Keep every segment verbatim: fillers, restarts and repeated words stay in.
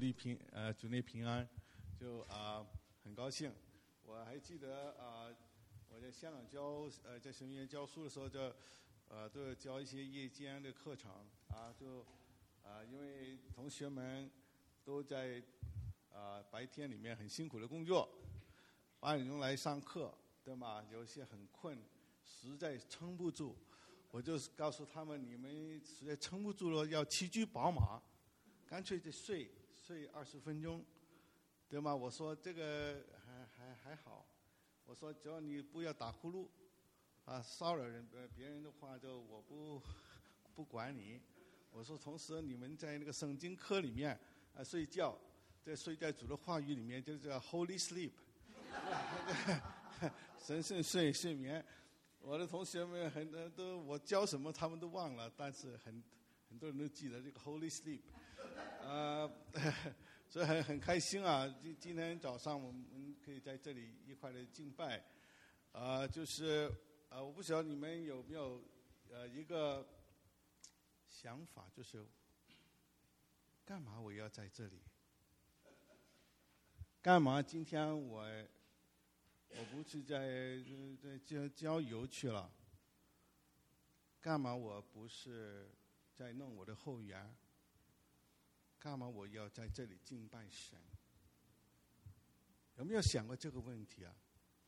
里平呃主内平安，就啊、呃、很高兴。我还记得啊、呃，我在香港教呃在神学院教书的时候，就呃都要教一些夜间的课程啊，就啊、呃、因为同学们都在啊、呃、白天里面很辛苦的工作，八点钟来上课，对吗？有些很困，实在撑不住。我就告诉他们，你们实在撑不住了，要骑车宝马，干脆就睡睡二十分钟，对吗？我说这个还还还好，我说只要你不要打呼噜，啊，骚扰人呃别人的话就我不不管你。我说同时你们在那个圣经课里面啊睡觉，在睡在主的话语里面就叫 Holy Sleep， 神圣睡睡眠。我的同学们很多都我教什么他们都忘了，但是很很多人都记得这个 Holy Sleep， 呃，所以很很开心啊！今今天早上我们可以在这里一块的敬拜，啊、呃，就是呃，我不晓得你们有没有呃一个想法，就是干嘛我要在这里？干嘛今天我？我不是在在郊郊游去了，干嘛我不是在弄我的后园？干嘛我要在这里敬拜神？有没有想过这个问题啊？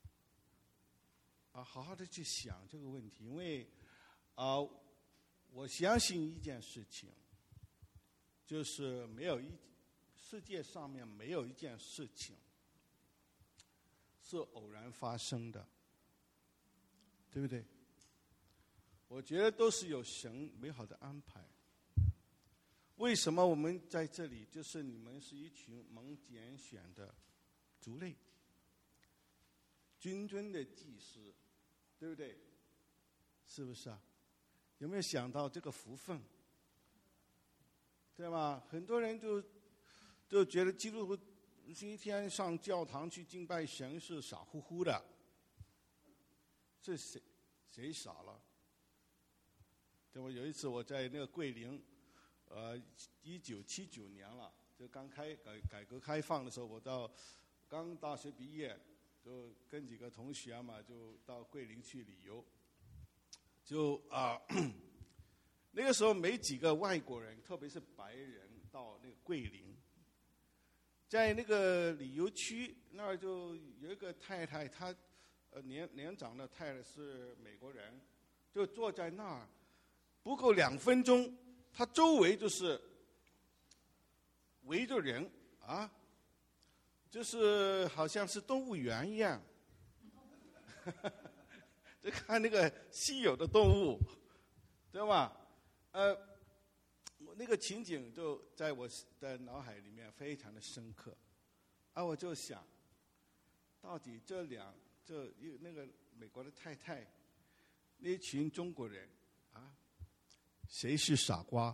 啊，好好的去想这个问题，因为啊、呃，我相信一件事情，就是没有一世界上面没有一件事情是偶然发生的，对不对？我觉得都是有神美好的安排。为什么我们在这里？就是你们是一群蒙拣选的族类，君尊的祭司，对不对？是不是啊？有没有想到这个福分？对吧？很多人就就觉得基督徒星期天上教堂去敬拜神是傻乎乎的，是谁谁傻了？对吧？有一次我在那个桂林，呃，一九七九年了，就刚开改改革开放的时候，我到刚大学毕业，就跟几个同学嘛，就到桂林去旅游，就啊、呃，那个时候没几个外国人，特别是白人到那个桂林。在那个旅游区那儿就有一个太太，她呃年年长的太太是美国人，就坐在那儿，不够两分钟，她周围就是围着人啊，就是好像是动物园一样，就看那个稀有的动物，对吧？呃。那个情景就在我的脑海里面非常的深刻，啊，我就想，到底这两这一那个美国的太太，那群中国人啊，谁是傻瓜？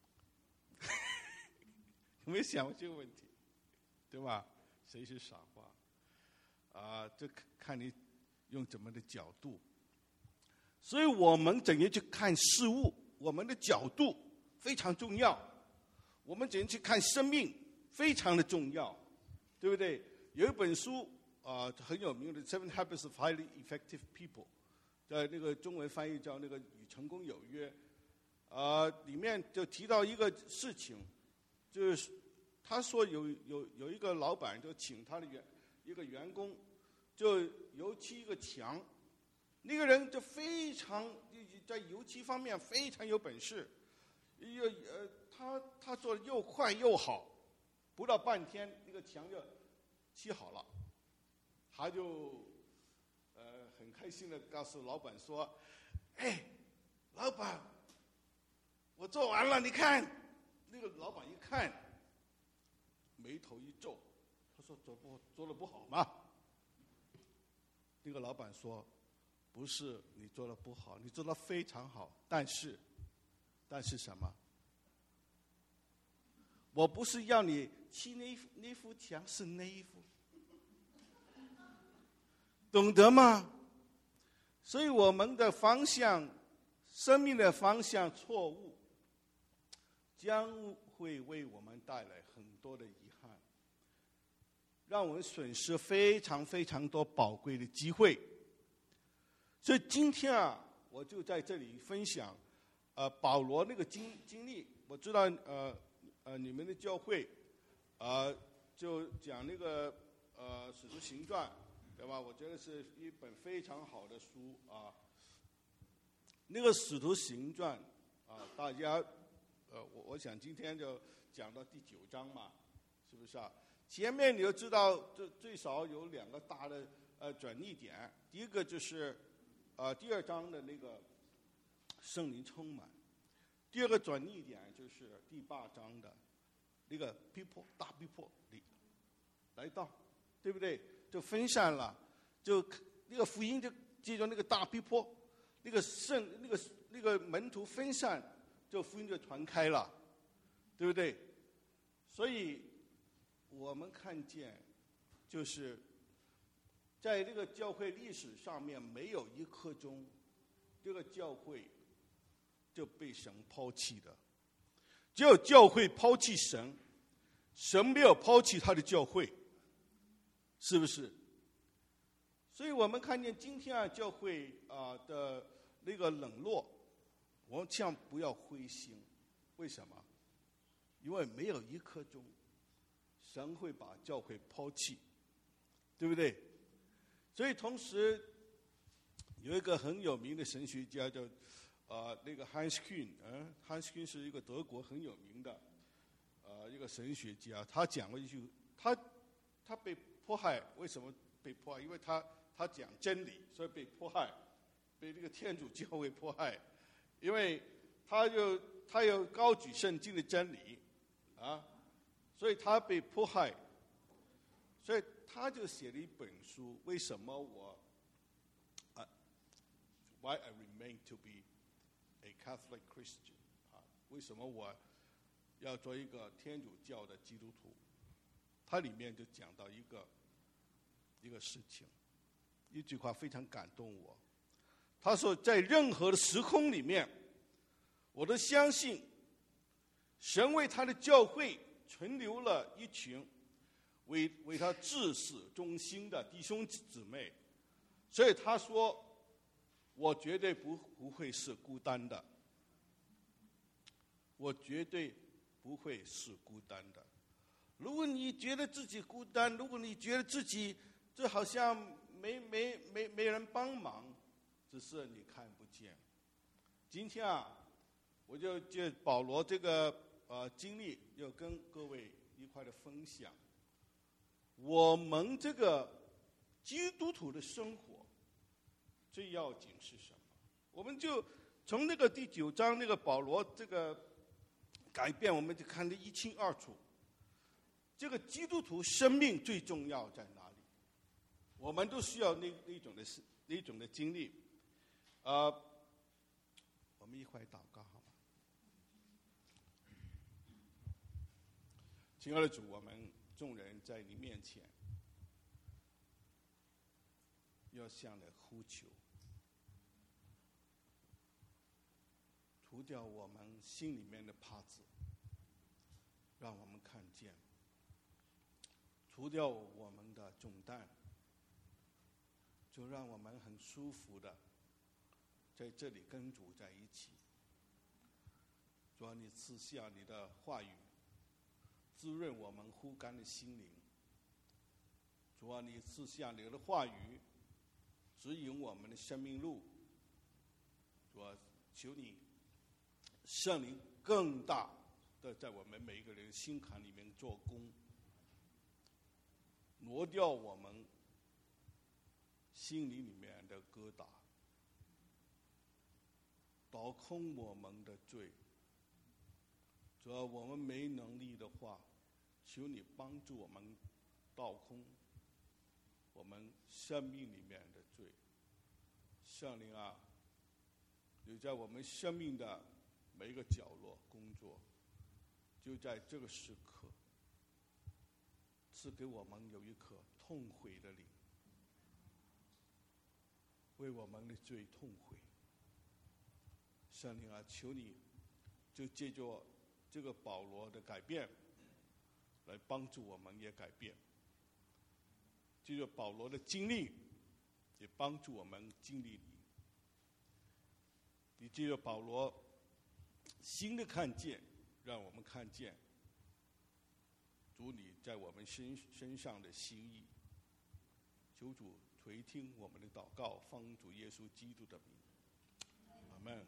有没有想过这个问题？对吧？谁是傻瓜？啊，这看你用怎么的角度。所以我们怎样去看事物，我们的角度非常重要，我们怎样去看生命非常的重要，对不对？有一本书啊、呃、很有名的《Seven Habits of Highly Effective People》，在那个中文翻译叫那个与成功有约，啊、呃、里面就提到一个事情，就是他说有有有一个老板就请他的员一个员工就油漆一个墙，那个人就非常在油漆方面非常有本事。又呃，他他做的又快又好，不到半天那个墙就漆好了，他就呃很开心的告诉老板说：“哎，老板，我做完了，你看。”那个老板一看，眉头一皱，他说：“做不做的不好吗？”那个老板说：“不是你做的不好，你做的非常好，但是。”但是什么？我不是要你漆那那幅墙，是那一幅，懂得吗？所以我们的方向，生命的方向错误，将会为我们带来很多的遗憾，让我们损失非常非常多宝贵的机会。所以今天啊，我就在这里分享，呃，保罗那个经经历。我知道，呃呃，你们的教会，呃，就讲那个呃《使徒行传》，对吧？我觉得是一本非常好的书啊。那个《使徒行传》啊，大家，呃，我我想今天就讲到第九章嘛，是不是啊？前面你就知道，最最少有两个大的呃转捩点。第一个就是，呃，第二章的那个圣灵充满；第二个转捩点就是第八章的那个逼迫大逼迫里来到，对不对？就分散了，就那个福音就借着那个大逼迫，那个圣那个那个门徒分散，就福音就传开了，对不对？所以我们看见，就是在这个教会历史上面，没有一刻钟，这个教会就被神抛弃的。只有教会抛弃神，神没有抛弃他的教会，是不是？所以我们看见今天啊，教会啊的那个冷落，我们千万不要灰心。为什么？因为没有一刻钟，神会把教会抛弃，对不对？所以同时有一个很有名的神学家叫呃那个 Hans Küng， 嗯 ，Hans Küng 是一个德国很有名的呃一个神学家，他讲过一句，他他被迫害，为什么被迫害？因为他他讲真理，所以被迫害，被这个天主教会迫害，因为他就他有高举圣经的真理啊，所以他被迫害，所以他就写了一本书，为什么我啊 Why I remain to be a Catholic Christian 啊？为什么我要做一个天主教的基督徒？他里面就讲到一个一个事情，一句话非常感动我。他说，在任何的时空里面，我都相信神为他的教会存留了一群为为他至死忠心的弟兄姊妹，所以他说，我绝对不不会是孤单的，我绝对不会是孤单的。如果你觉得自己孤单，如果你觉得自己这好像没没没没人帮忙，只是你看不见。今天啊，我就借保罗这个呃经历，要跟各位一块的分享。我们这个基督徒的生活最要紧是什么？我们就从那个第九章那个保罗这个改变，我们就看得一清二楚。这个基督徒生命最重要在哪里？我们都需要那那种的那种的经历。呃，我们一块祷告好吗？亲爱的主，我们众人在你面前要向你呼求，除掉我们心里面的帕子，让我们看见，除掉我们的重担，就让我们很舒服的在这里跟主在一起。主啊，你赐下你的话语，滋润我们枯干的心灵。主啊，你赐下你的话语，指引我们的生命路。主啊，求你圣灵更大的在我们每一个人心坎里面做工，挪掉我们心灵里面的疙瘩，倒空我们的罪。主要我们没能力的话，求你帮助我们倒空我们生命里面的罪。圣灵啊，你在我们生命的每一个角落工作，就在这个时刻赐给我们有一颗痛悔的灵，为我们的罪痛悔。圣灵啊，求你就借着这个保罗的改变，来帮助我们也改变。这个保罗的经历，也帮助我们经历你。你这个保罗新的看见，让我们看见主你在我们身身上的心意。求主垂听我们的祷告，奉主耶稣基督的名，阿们。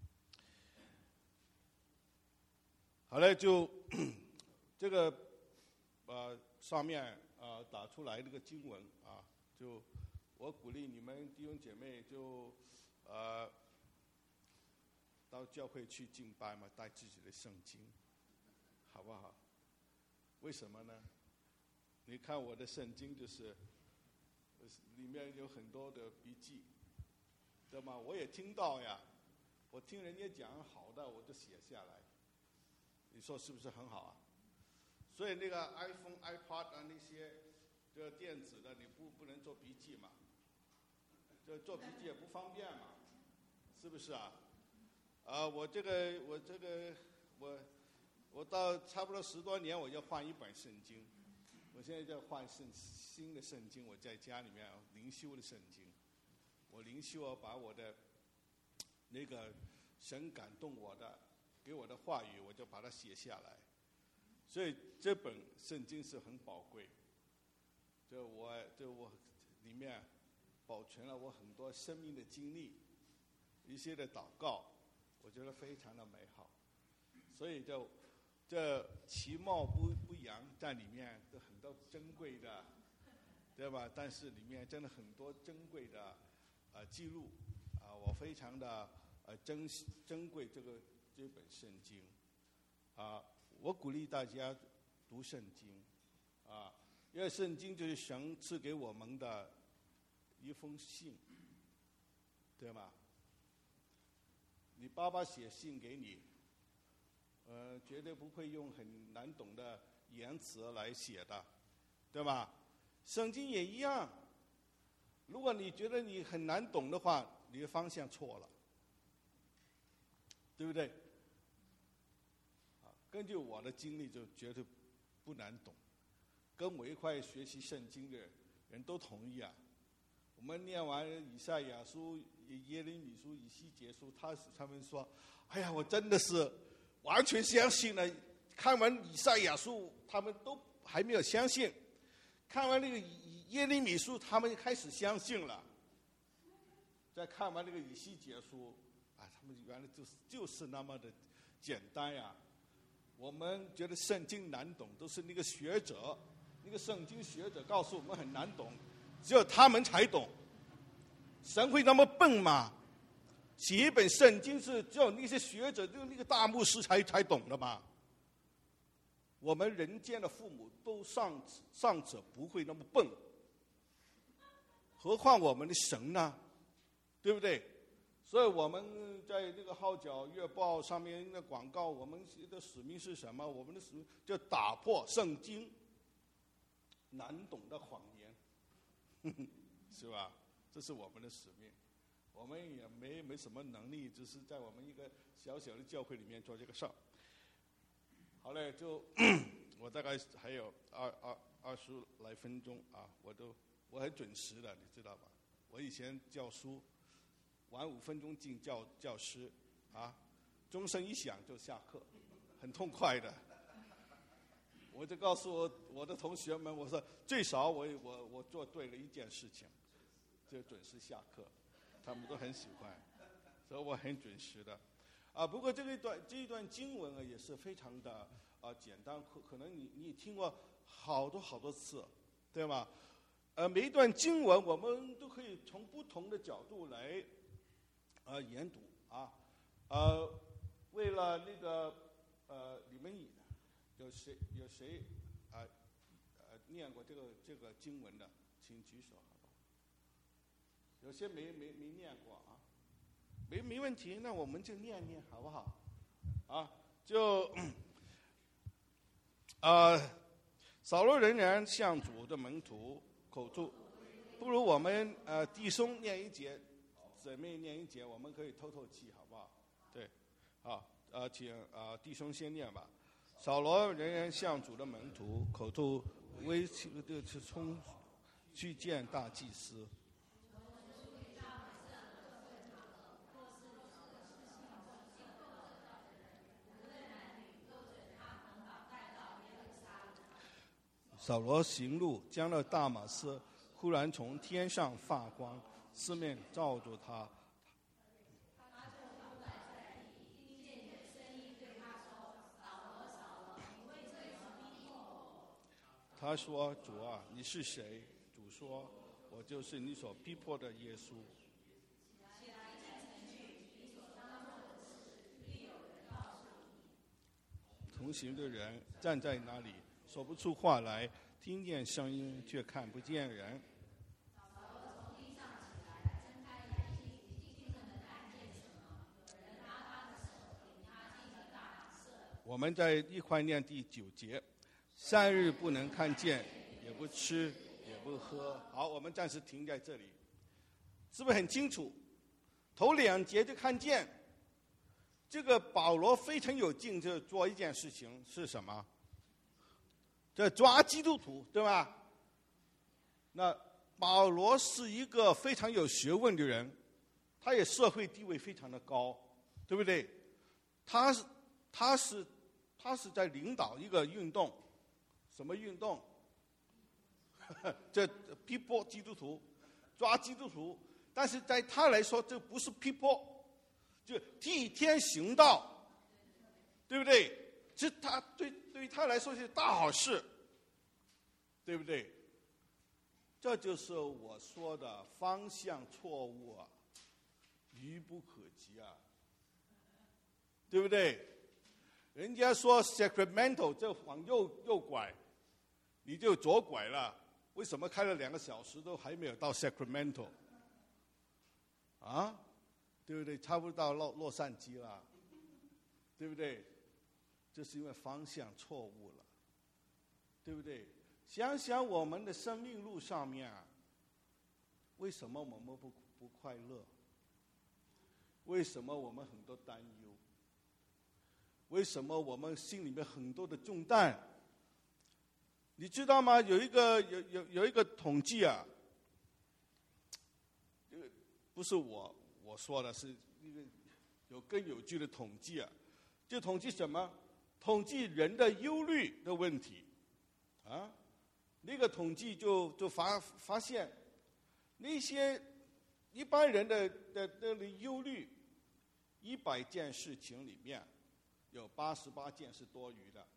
好了，就这个呃上面呃打出来这个经文啊，就我鼓励你们弟兄姐妹就呃到教会去敬拜嘛，带自己的圣经，好不好？为什么呢？你看我的圣经就是里面有很多的笔记，对吗？我也听到呀，我听人家讲好的，我就写下来。你说是不是很好啊？所以那个 iPhone、iPod 啊那些这电子的，你不不能做笔记嘛？这做笔记也不方便嘛，是不是啊？啊，我这个我这个我我到差不多十多年，我要换一本圣经。我现在在换圣新的圣经，我在家里面灵修的圣经。我灵修啊，把我的那个神感动我的，给我的话语，我就把它写下来。所以这本圣经是很宝贵。就我就我里面保存了我很多生命的经历，一些的祷告，我觉得非常的美好。所以就这其貌不不扬，在里面有很多珍贵的，对吧？但是里面真的很多珍贵的呃记录啊、呃，我非常的呃珍珍贵这个这本圣经啊、呃，我鼓励大家读圣经啊、呃，因为圣经就是神赐给我们的一封信，对吗？你爸爸写信给你。呃，绝对不会用很难懂的言辞来写的，对吧？圣经也一样。如果你觉得你很难懂的话，你的方向错了，对不对？啊，根据我的经历，就绝对不难懂。跟我一块学习圣经的人都同意啊。我们念完以赛亚书、耶利米书、以西结书，他他们说：“哎呀，我真的是。”完全相信了。看完以赛亚书，他们都还没有相信；看完那个耶利米书，他们开始相信了。再看完那个以西结书，啊，他们原来就是就是那么的简单呀。我们觉得圣经难懂，都是那个学者，那个圣经学者告诉我们很难懂，只有他们才懂。神会那么笨吗？写一本圣经是只有那些学者，就那个大牧师才才懂的嘛。我们人间的父母都尚尚者不会那么笨，何况我们的神呢？对不对？所以我们在那个号角月报上面的广告，我们的使命是什么？我们的使命就打破圣经难懂的谎言，是吧？这是我们的使命。我们也没没什么能力，只是在我们一个小小的教会里面做这个事儿。好嘞，就我大概还有二二二十来分钟啊，我都我很准时的，你知道吧？我以前教书，晚五分钟进教教室，啊，钟声一响就下课，很痛快的。我就告诉我我的同学们，我说最少我我我做对了一件事情，就准时下课。他们都很喜欢，所以我很准时的，啊，不过这个一段这一段经文啊也是非常的啊简单，可可能你你听过好多好多次，对吗？呃，每一段经文我们都可以从不同的角度来啊研读啊，呃，为了那个呃你们有谁有谁啊呃念过这个这个经文的，请举手。有些没没没念过啊，没没问题，那我们就念念好不好？啊，就啊、呃，扫罗仍然向主的门徒口述，不如我们呃弟兄念一节，姊妹念一节，我们可以透透气，好不好？对，啊， 呃，请呃弟兄先念吧。扫罗仍然向主的门徒口头威胁的去冲去见大祭司。扫罗行路，将了大马士，忽然从天上发光，四面照着他。他说：“主啊，你是谁？”主说：“我就是你所逼迫的耶稣。”同行的人站在那里，说不出话来，听见声音却看不见人。我们在一块念第九节，三日不能看见，也不吃，也不喝。好，我们暂时停在这里，是不是很清楚？头两节就看见，这个保罗非常有劲，就做一件事情是什么？这抓基督徒，对吧？那保罗是一个非常有学问的人，他也社会地位非常的高，对不对？他是他是他是在领导一个运动，什么运动？这逼迫基督徒，抓基督徒，但是在他来说，这不是逼迫，就替天行道，对不对？这他对对于他来说是大好事，对不对？这就是我说的方向错误啊，愚不可及啊，对不对？人家说 Sacramento 就往右右拐，你就左拐了。为什么开了两个小时都还没有到 Sacramento？ 啊，对不对？差不多到洛洛杉矶了，对不对？这是因为方向错误了，对不对？想想我们的生命路上面，为什么我们不不快乐？为什么我们很多担忧？为什么我们心里面很多的重担？你知道吗？有一个有有有一个统计啊，这个不是我我说的，是一个有根有据的统计啊。就统计什么？统计人的忧虑的问题，啊，那个统计就就发发现，那些一般人的的那个忧虑，一百件事情里面，有八十八件是多余的，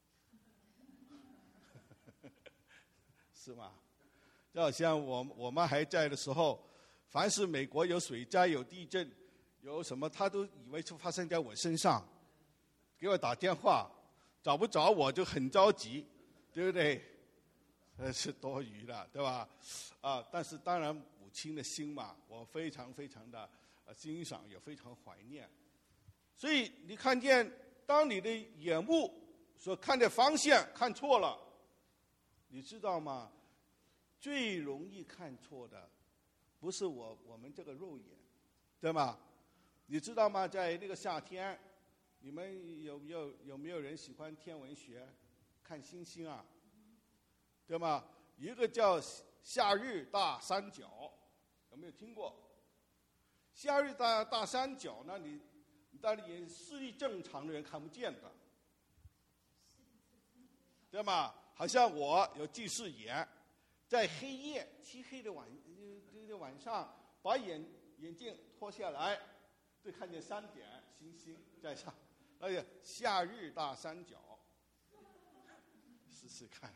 是吗？就好像我我们还在的时候，凡是美国有水灾、有地震、有什么，他都以为是发生在我身上，给我打电话，找不着我就很着急，对不对？呃，是多余的，对吧？啊，但是当然母亲的心嘛，我非常非常的呃欣赏，也非常怀念。所以你看见，当你的眼目所看的方向看错了，你知道吗？最容易看错的，不是我我们这个肉眼，对吗？你知道吗？在那个夏天，你们有没有有没有人喜欢天文学，看星星啊？对吗？一个叫夏日大三角，有没有听过？夏日大大三角，那你当你视力正常的人看不见的，对吗？好像我有近视眼，在黑夜漆黑的晚的晚上，把眼眼镜脱下来，就看见三点星星在上。哎呀，夏日大三角，试试看。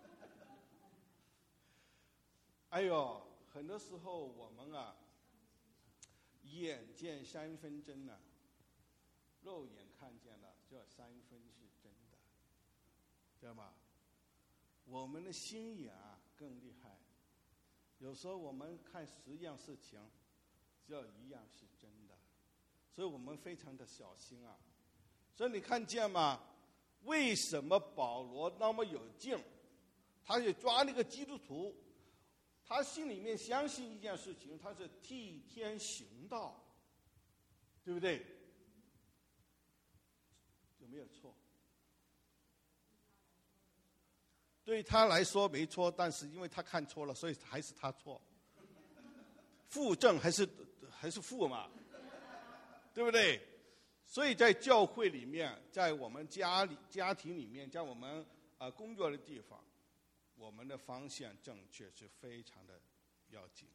哎呦，很多时候我们啊，眼见三分真啊，肉眼看见了，这三分是真的，知道吗？我们的心眼啊更厉害，有时候我们看十样事情，只有一样是真的，所以我们非常的小心啊。所以你看见吗？为什么保罗那么有劲？他就抓那个基督徒，他心里面相信一件事情，他是替天行道，对不对？ 有没有错？对他来说没错，但是因为他看错了，所以还是他错。负正还是还是负嘛，对不对？所以在教会里面，在我们家里、家庭里面，在我们啊、呃、工作的地方，我们的方向正确是非常的要紧。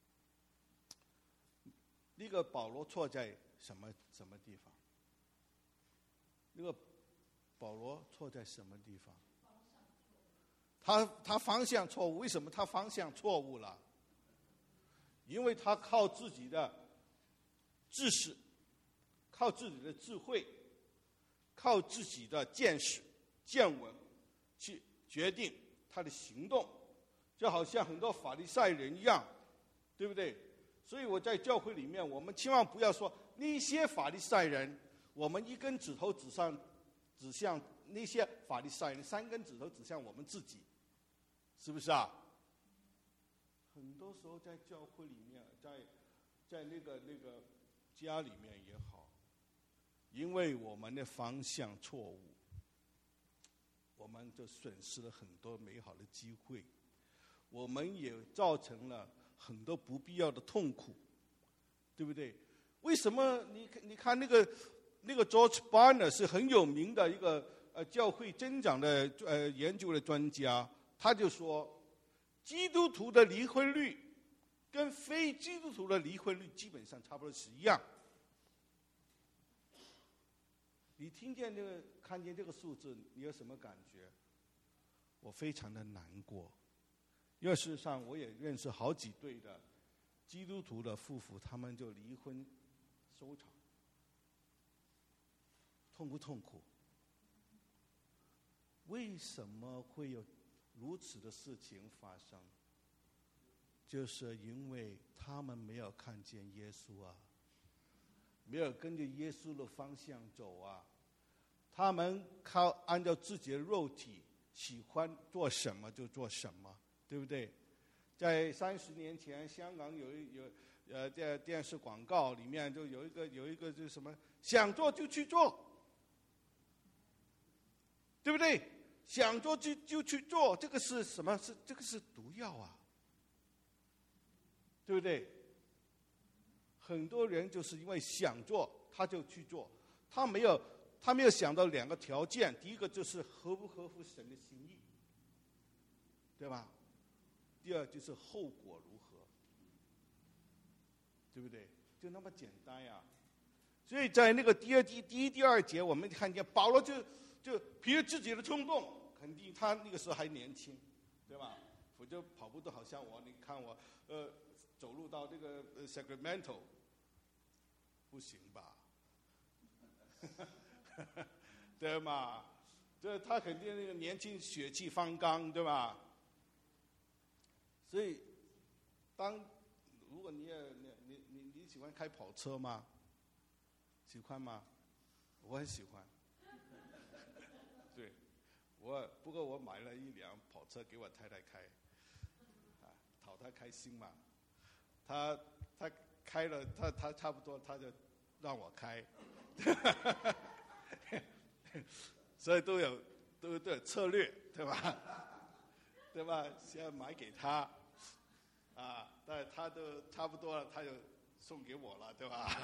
那个保罗错在什么什么地方？那个保罗错在什么地方？他他方向错误，为什么他方向错误了？因为他靠自己的知识，靠自己的智慧，靠自己的见识、见闻去决定他的行动，就好像很多法利赛人一样，对不对？所以我在教会里面，我们千万不要说那些法利赛人，我们一根指头指上指向那些法利赛人，三根指头指向我们自己，是不是啊？很多时候在教会里面，在在那个那个家里面也好，因为我们的方向错误，我们就损失了很多美好的机会，我们也造成了很多不必要的痛苦，对不对？为什么你你看那个那个 George Barna 是很有名的一个呃教会增长的呃研究的专家，他就说，基督徒的离婚率跟非基督徒的离婚率基本上差不多是一样。你听见这个看见这个数字，你有什么感觉？我非常的难过，因为事实上我也认识好几对的基督徒的夫妇，他们就离婚收场，痛不痛苦？为什么会有如此的事情发生？就是因为他们没有看见耶稣啊，没有跟着耶稣的方向走啊，他们靠按照自己的肉体喜欢做什么就做什么，对不对？在三十年前，香港有一有呃在电视广告里面就有一个有一个就是什么，想做就去做，对不对？想做就就去做，这个是什么？是这个是毒药啊，对不对？很多人就是因为想做，他就去做，他没有他没有想到两个条件，第一个就是合不合乎神的心意，对吧？第二就是后果如何，对不对？就那么简单呀。所以在那个第二第第一第二节，我们看见保罗就就凭着自己的冲动，肯定他那个时候还年轻，对吧？否则跑步都好像我，你看我呃走路到这个呃 Sacramento， 不行吧？对吗？这他肯定那个年轻血气方刚，对吧？所以，当如果你也你你你你喜欢开跑车吗？喜欢吗？我很喜欢。对，我不过我买了一辆跑车给我太太开，啊，讨她开心嘛。她她开了，她她差不多，她就让我开。所以都有都都有策略，对吧？对吧？先要买给他，啊，但他都差不多了，他就送给我了，对吧？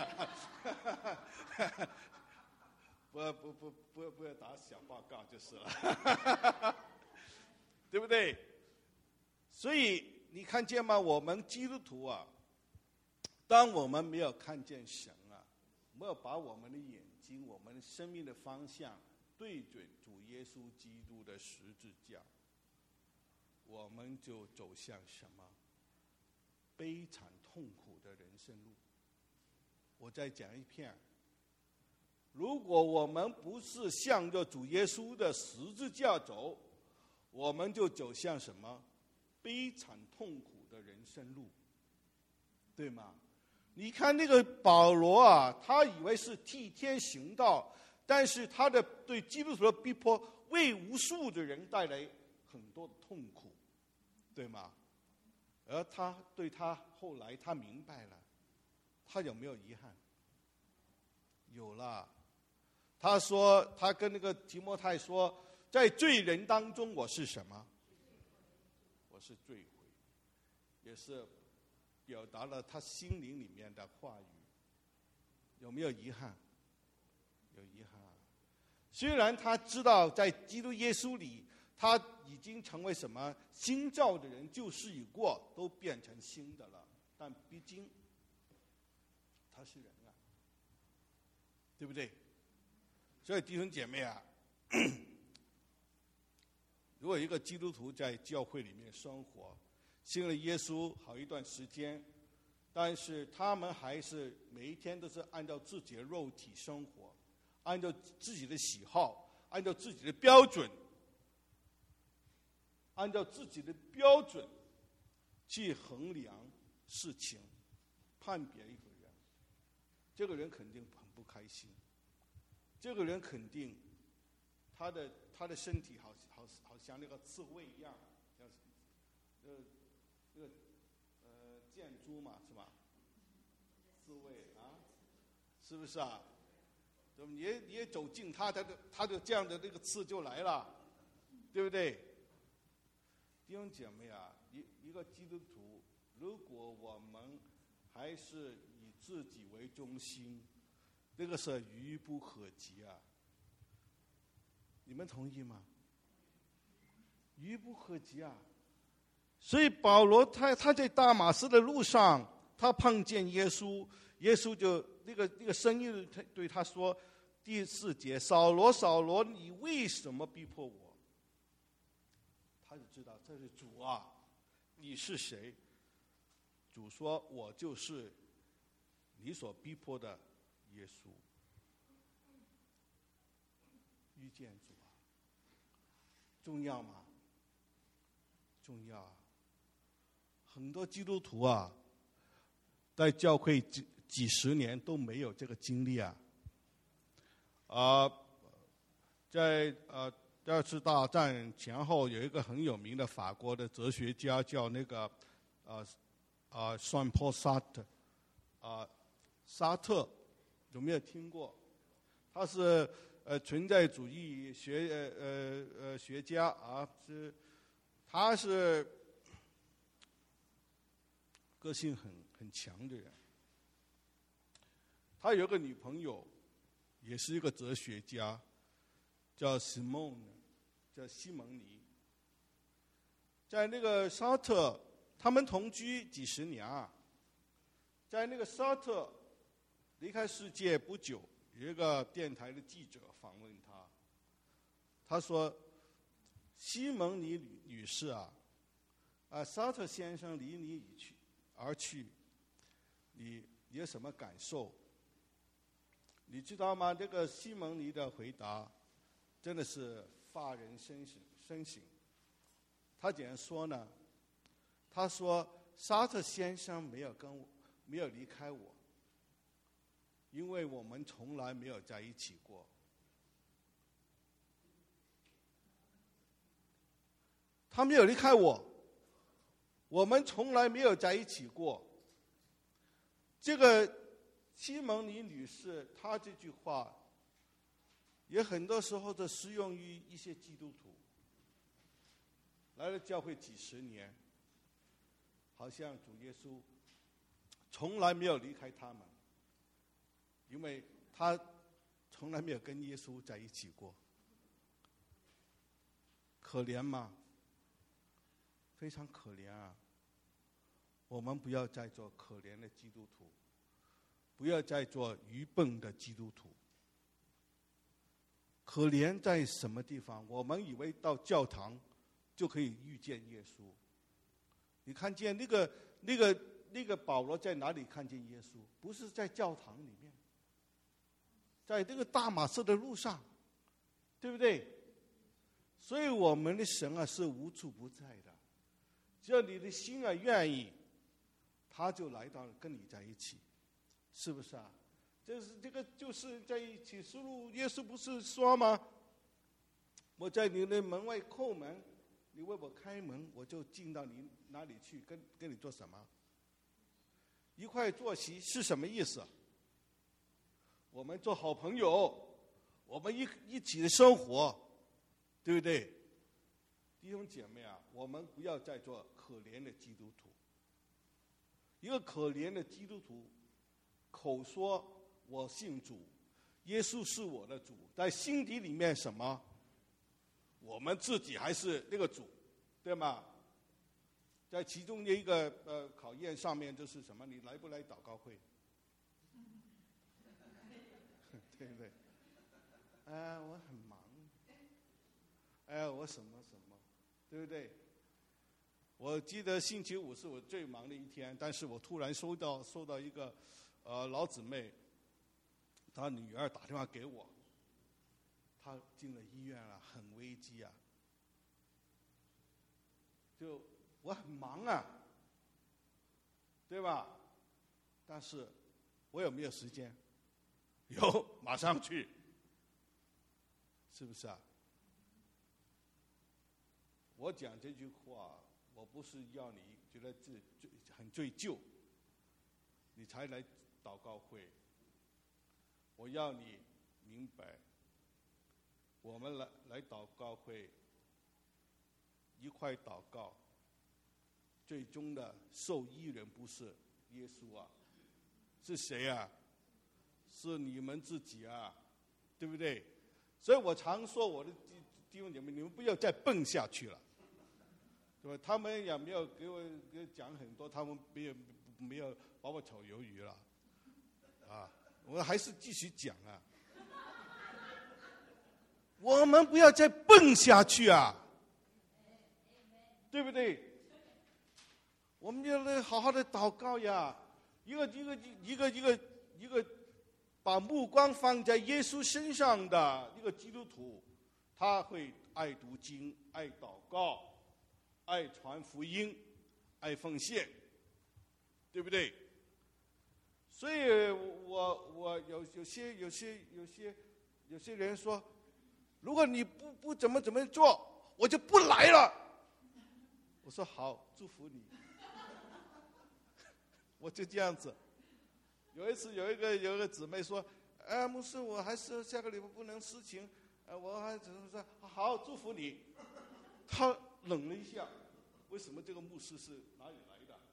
不不不不不要打小报告就是了，对不对？所以你看见吗？我们基督徒啊，当我们没有看见神啊，没有把我们的眼睛、我们生命的方向对准主耶稣基督的十字架，我们就走向什么？悲惨痛苦的人生路。我再讲一遍，如果我们不是向着主耶稣的十字架走，我们就走向什么？悲惨痛苦的人生路，对吗？你看那个保罗啊，他以为是替天行道，但是他的对基督徒的逼迫，为无数的人带来很多的痛苦，对吗？而他对他后来他明白了，他有没有遗憾？有了。 他说，他跟那个提摩太说，在罪人当中我是什么？我是罪魁，也是表达了他心灵里面的话语。有没有遗憾？有遗憾。虽然他知道在基督耶稣里，他已经成为什么新造的人，旧事已过，都变成新的了，但毕竟他是人啊，对不对？所以弟兄姐妹啊，如果一个基督徒在教会里面生活，信了耶稣好一段时间，但是他们还是每一天都是按照自己的肉体生活，按照自己的喜好，按照自己的标准，按照自己的标准去衡量事情，判别一个人，这个人肯定很不开心。这个人肯定，他的他的身体好好好像那个刺猬一样，像呃那个呃箭猪嘛，是吧？刺猬啊，是不是啊？你也你也走近他，他的他的这样的那个刺就来了，对不对？弟兄姐妹啊，一一个基督徒，如果我们还是以自己为中心，这个是愚不可及啊！你们同意吗？愚不可及啊！所以保罗他他在大马士的路上，他碰见耶稣，耶稣就那个那个声音对他说：“第四节，扫罗，扫罗，你为什么逼迫我？”他就知道这是主啊，你是谁？主说：“我就是你所逼迫的耶稣。”遇见主啊，重要吗？重要啊！很多基督徒啊，在教会几几十年都没有这个经历啊。啊、呃，在呃第二次大战前后，有一个很有名的法国的哲学家叫那个呃啊桑普沙特啊沙特，有没有听过？他是呃存在主义学呃呃呃学家啊，是他是个性很很强的人。他有个女朋友，也是一个哲学家，叫 Simone， 叫西蒙尼。在那个沙特，他们同居几十年啊。在那个沙特离开世界不久，有一个电台的记者访问他，他说：“西蒙尼女女士啊，啊，沙特先生离你而去，而去，你你有什么感受？”你知道吗？这个西蒙尼的回答真的是发人深省。深省。他怎样说呢？他说：“沙特先生没有跟我，没有离开我，因为我们从来没有在一起过。”他没有离开我，我们从来没有在一起过。这个西蒙尼女士，她这句话也很多时候都适用于一些基督徒，来了教会几十年，好像主耶稣从来没有离开他们，因为他从来没有跟耶稣在一起过。可怜吗？非常可怜啊！我们不要再做可怜的基督徒，不要再做愚笨的基督徒。可怜在什么地方？我们以为到教堂就可以遇见耶稣。你看见那个那个那个保罗在哪里看见耶稣？不是在教堂里面，在这个大马士的路上，对不对？所以我们的神啊是无处不在的，只要你的心啊愿意，他就来到跟你在一起，是不是啊？这是这个就是在启示录，耶稣不是说吗？我在你的门外叩门，你为我开门，我就进到你哪里去，跟跟你做什么？一块坐席是什么意思？我们做好朋友， 我们一一起的生活，对不对？弟兄姐妹啊，我们不要再做可怜的基督徒。一个可怜的基督徒，口说我信主，耶稣是我的主，在心底里面什么？我们自己还是那个主，对吗？在其中的一个呃考验上面就是什么？你来不来祷告会？对不对？哎、呃，我很忙。哎、呃，我什么什么，对不对？我记得星期五是我最忙的一天，但是我突然收到收到一个呃老姊妹，她女儿打电话给我，她进了医院了，很危机啊。就我很忙啊，对吧？但是我有没有时间？有，马上去，是不是啊？我讲这句话，我不是要你觉得自己很罪疚，你才来祷告会。我要你明白，我们来来祷告会，一块祷告，最终的受益人不是耶稣啊，是谁啊？是你们自己啊，对不对？所以我常说我的弟兄姐妹，你们不要再蹦下去了，对吧？他们也没有给我给我讲很多，他们没有没有把我炒鱿鱼了，啊，我还是继续讲啊。我们不要再蹦下去啊，对不对？我们要来好好的祷告呀，一个一个一个一个一个把目光放在耶稣身上的一个基督徒，他会爱读经、爱祷告、爱传福音、爱奉献，对不对？所以我我有有些有些有些有些人说，如果你不不怎么怎么做，我就不来了。我说好，祝福你。我就这样子。有一次有一个有一个姊妹说，哎，牧师，我还是下个礼拜不能施情，呃，我还只能说好，祝福你。他冷了一下，为什么这个牧师是哪里来的？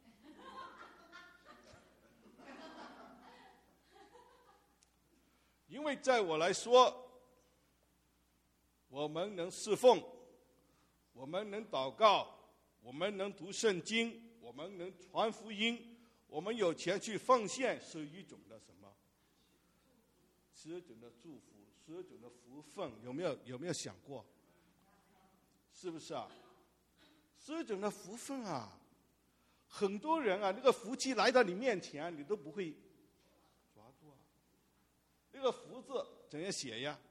因为在我来说，我们能侍奉，我们能祷告，我们能读圣经，我们能传福音，我们有钱去奉献，是一种的什么？是一种的祝福，是一种的福分，有没有有没有想过？是不是啊？是一种的福分啊！很多人啊，那个福气来到你面前，你都不会抓住啊。那个福字怎样写呀？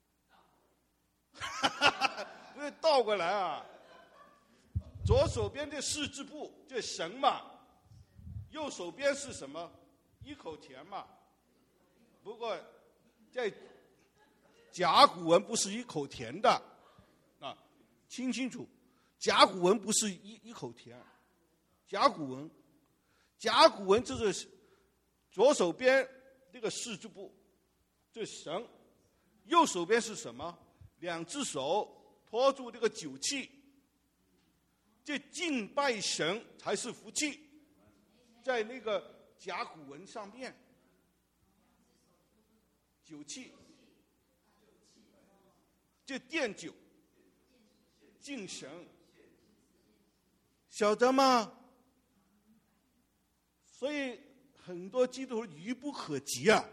因为倒过来啊，左手边的四字部这神嘛，右手边是什么？一口田嘛。不过在甲骨文不是一口田的啊，听清楚，甲骨文不是一一口田，甲骨文，甲骨文就是左手边那个四字部，这神，右手边是什么？两只手托住这个酒器，这敬拜神才是福气，在那个甲骨文上面，酒器，这奠酒，敬神，晓得吗？所以很多基督徒愚不可及啊！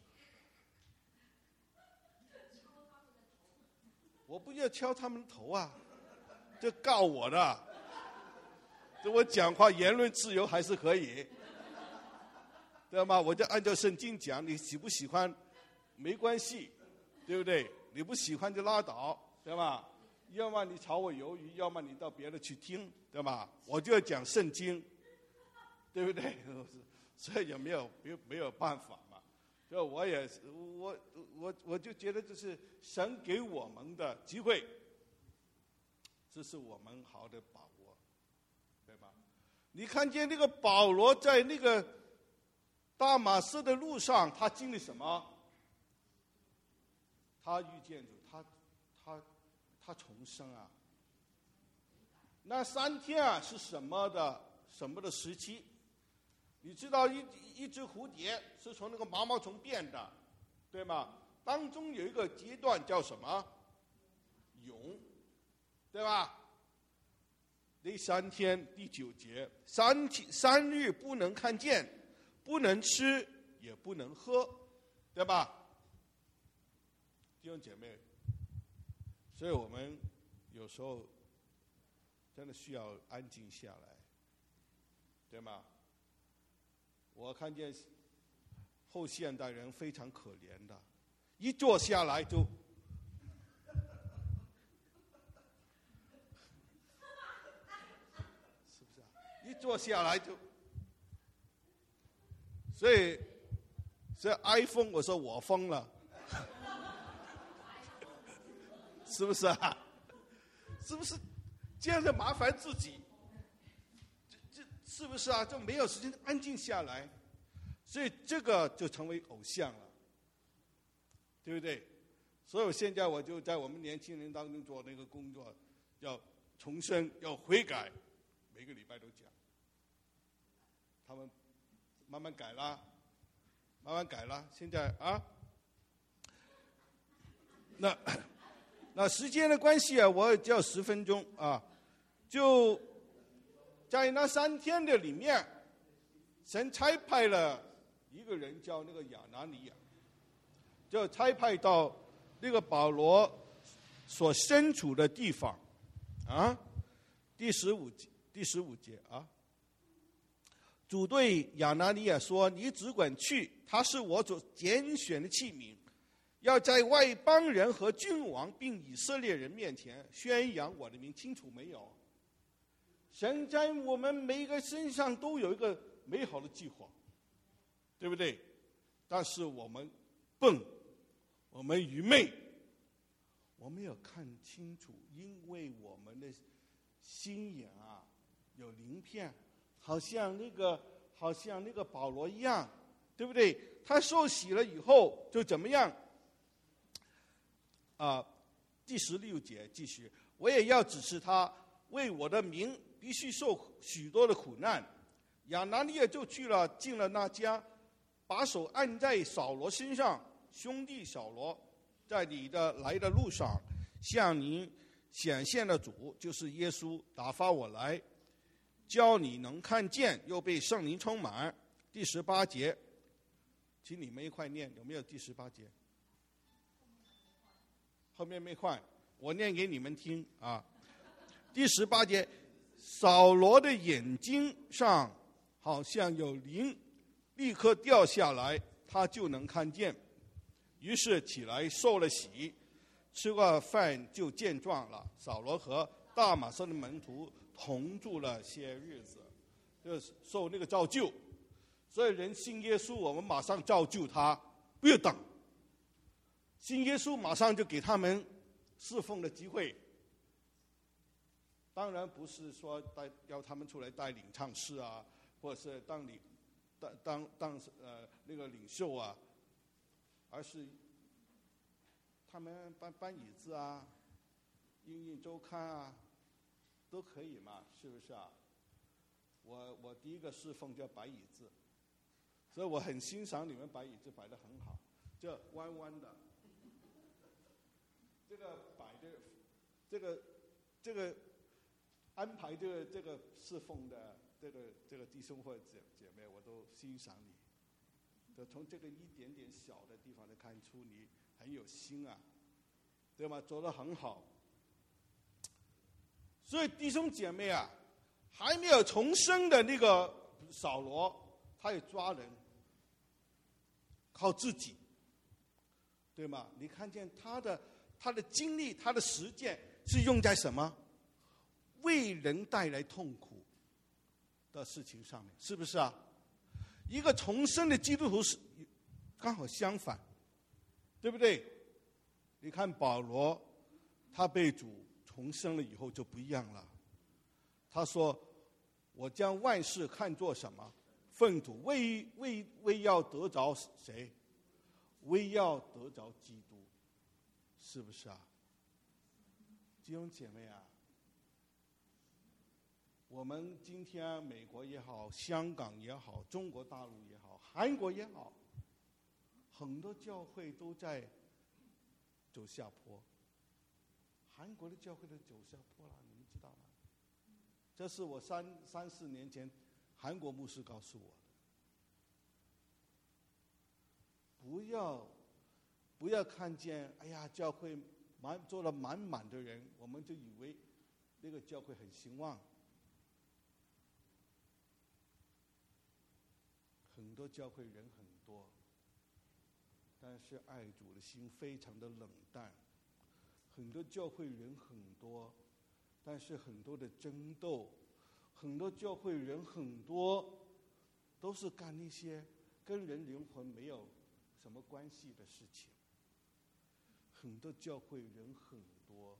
我不要敲他们头啊，这告我的。这我讲话言论自由还是可以，对吗？我就按照圣经讲，你喜不喜欢没关系，对不对？你不喜欢就拉倒，对吧？要么你炒我鱿鱼，要么你到别的去听，对吧？我就要讲圣经，对不对？所以也没有没有没有办法嘛。所以我也我我我就觉得这是神给我们的机会，这是我们好好的把握，对吧？你看见那个保罗在那个大马士的路上，他经历什么？ 他遇见主，他他他重生啊。那三天啊是什么的什么的时期？你知道一一只蝴蝶是从那个毛毛虫变的，对吗？当中有一个阶段叫什么？蛹，对吧？第三天第九节，三天三日不能看见，不能吃，也不能喝，对吧？弟兄姐妹，所以我们有时候真的需要安静下来，对吗？我看见后现代人非常可怜的，一坐下来就。一坐下来就，所以，所以 iPhone 我说我疯了，是不是啊？是不是这样就麻烦自己？这这是不是啊？就没有时间安静下来，所以这个就成为偶像了，对不对？所以现在我就在我们年轻人当中做那个工作，要重生，要悔改，每个礼拜都讲。他们慢慢改啦，慢慢改啦。现在啊，那那时间的关系啊，我只有十分钟啊。就在那三天的里面，神差派了一个人叫那个亚拿尼亚，就差派到那个保罗所身处的地方啊。第十五节，第十五节啊。主对亚拿尼亚说：“你只管去，他是我所拣选的器皿，要在外邦人和君王并以色列人面前宣扬我的名。”清楚没有？神在我们每一个身上都有一个美好的计划，对不对？但是我们笨，我们愚昧，我没有看清楚，因为我们的心眼啊有鳞片。好像那个，好像那个保罗一样，对不对？他受洗了以后就怎么样？啊、呃，第十六节继续，我也要指示他，为我的名必须受许多的苦难。亚拿尼亚就去了，进了那家，把手按在扫罗身上，兄弟扫罗，在你的来的路上，向你显现的主，就是耶稣，打发我来。教你能看见，又被圣灵充满。第十八节，请你们一块念，有没有第十八节？后面没换，我念给你们听啊。第十八节，扫罗的眼睛上好像有灵，立刻掉下来，他就能看见。于是起来受了洗，吃过饭就健壮了。扫罗和大马色的门徒同住了些日子，就是受那个造就。所以人信耶稣，我们马上造就他，不要等。信耶稣马上就给他们侍奉的机会。当然不是说带要他们出来带领唱诗啊，或者是当领当当当呃那个领袖啊，而是他们搬搬椅子啊，印印周刊啊。都可以嘛，是不是啊？我我第一个侍奉叫摆椅子，所以我很欣赏你们摆椅子摆得很好，这弯弯的，这个摆的，这个这个安排这个这个侍奉的这个这个弟兄或者姐姐妹，我都欣赏你。就从这个一点点小的地方就看出你很有心啊，对吗？做得很好。所以弟兄姐妹啊，还没有重生的那个扫罗，他也抓人，靠自己，对吗？你看见他的他的精力，他的实践是用在什么？为人带来痛苦的事情上面，是不是啊？一个重生的基督徒是刚好相反，对不对？你看保罗，他被主重生了以后就不一样了。他说：“我将万事看作什么？粪土，为为为要得着谁？为要得着基督。 是不是啊？弟兄姐妹啊，我们今天美国也好，香港也好，中国大陆也好，韩国也好，很多教会都在走下坡。韩国的教会都走下坡了，你们知道吗？这是我三三四年前韩国牧师告诉我的。不要不要看见，哎呀，教会满坐了满满的人，我们就以为那个教会很兴旺。很多教会人很多，但是爱主的心非常的冷淡。很多教会人很多，但是很多的争斗。很多教会人很多，都是干那些跟人灵魂没有什么关系的事情。很多教会人很多，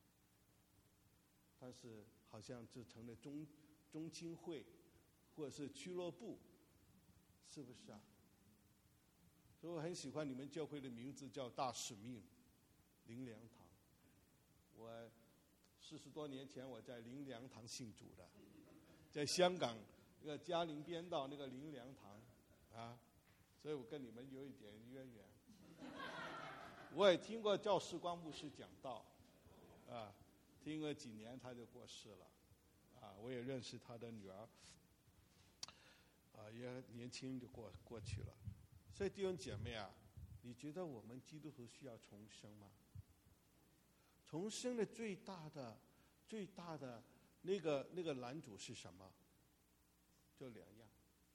但是好像就成了中中青会或者是俱乐部，是不是啊？所以我很喜欢你们教会的名字叫大使命灵粮堂。我四十多年前我在灵粮堂信主的，在香港那个嘉陵边道那个灵粮堂啊，所以我跟你们有一点渊源。我也听过赵世光牧师讲道，啊，听了几年他就过世了，啊，我也认识他的女儿，啊，也年轻就过过去了。所以弟兄姐妹啊，你觉得我们基督徒需要重生吗？重生的最大的、最大的那个那个拦阻是什么？就两样，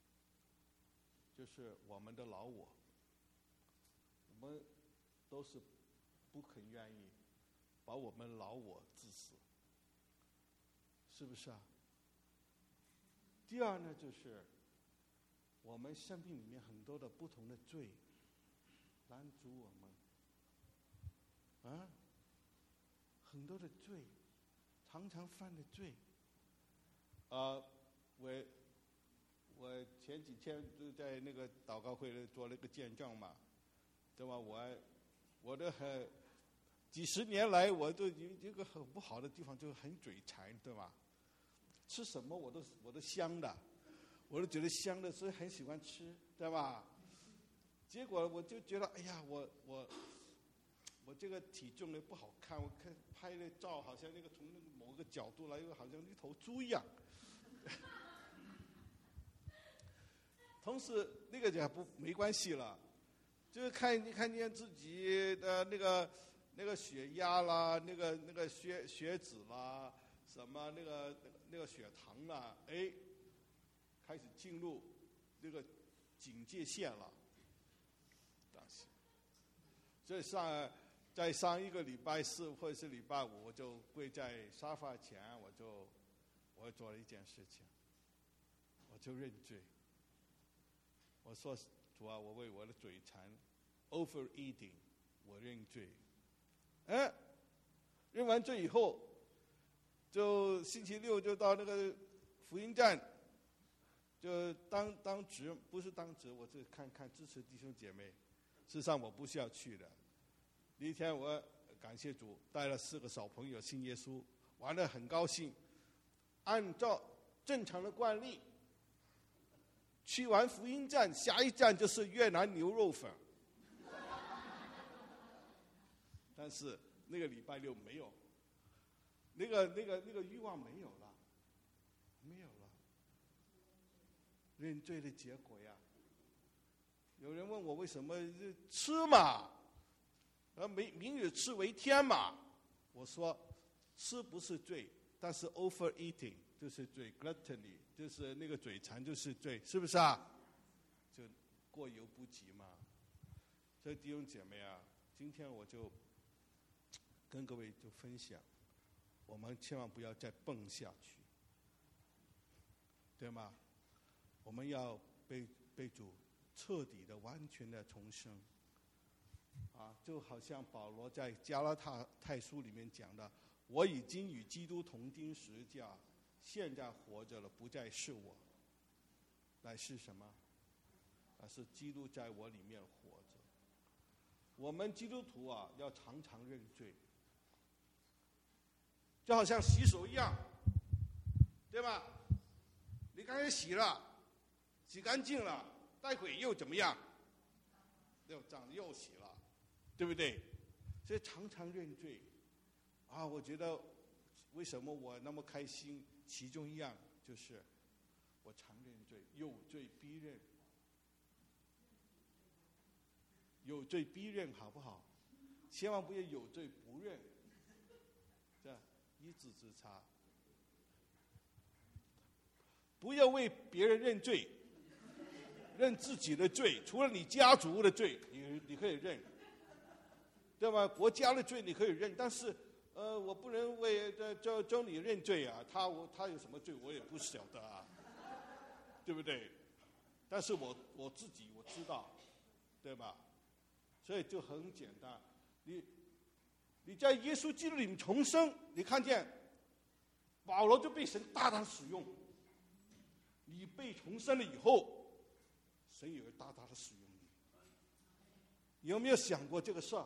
就是我们的老我，我们都是不肯愿意把我们老我治死，是不是啊？第二呢，就是我们生命里面很多的不同的罪拦阻我们，啊，很多的罪，常常犯的罪。啊，我我前几天就在那个祷告会里做了一个见证嘛，对吧？我我的很几十年来，我都有一个很不好的地方，就是很嘴馋，对吧？吃什么我都我都香的，我都觉得香的，所以很喜欢吃，对吧？结果我就觉得，哎呀，我我我这个体重呢不好看，我看拍的照好像那个从那个某个角度来，又好像一头猪一样。同时那个也不没关系了，就是看看见自己的那个那个血压啦，那个那个血血脂啦，什么那个那个血糖啦，哎，开始进入那个警戒线了。所以上在上一个礼拜四或者是礼拜五，我就跪在沙发前，我就我做了一件事情，我就认罪。我说主啊，我为我的嘴馋 overeating 我认罪。哎，认完罪以后，就星期六就到那个福音站，就当当值，不是当值，我是看看支持弟兄姐妹。事实上我不需要去的。那一天我感谢主，带了四个小朋友信耶稣，玩得很高兴。按照正常的惯例，去完福音站，下一站就是越南牛肉粉。但是那个礼拜六没有，那个那个那个欲望没有了，没有了。认罪的结果呀。有人问我为什么吃嘛，而明明日吃为天嘛。我说吃不是罪，但是 overeating 就是罪 ，gluttony 就是那个嘴馋就是罪，是不是啊？就过犹不及嘛。所以弟兄姐妹啊，今天我就跟各位就分享，我们千万不要再蹦下去，对吗？我们要被被主彻底的、完全的重生，啊，就好像保罗在加拉太书里面讲的：“我已经与基督同钉十字架，现在活着了，不再是我，乃是什么？乃是基督在我里面活着。” 我们基督徒啊，要常常认罪，就好像洗手一样，对吧？你刚才洗了，洗干净了，待会又怎么样？又脏又洗了，对不对？所以常常认罪啊！我觉得为什么我那么开心？其中一样就是我常认罪，有罪必认，有罪必认，好不好？千万不要有罪不认，这样一字之差。不要为别人认罪，认自己的罪，除了你家族的罪，你你可以认，对吧？国家的罪你可以认，但是呃，我不能为这叫叫你认罪啊，他我他有什么罪我也不晓得啊，对不对？但是我我自己我知道，对吧？所以就很简单，你你在耶稣基督里面重生，你看见保罗就被神大大使用。你被重生了以后，神也会大大的使用你。你有没有想过这个事儿？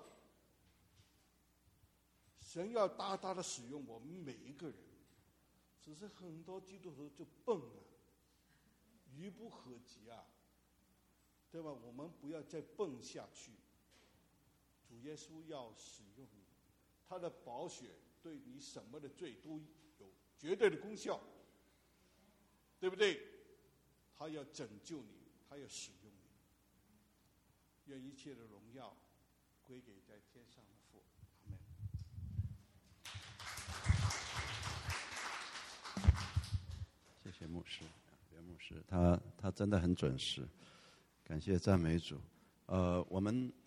神要大大的使用我们每一个人，只是很多基督徒就笨啊，愚不可及啊，对吧？我们不要再笨下去。主耶稣要使用你，他的宝血对你什么的罪都有绝对的功效，对不对？他要拯救你，他要使用你。愿一切的荣耀归给在天上的父。阿门。 谢谢牧师，袁牧师，他他真的很准时，感谢赞美主。呃，我们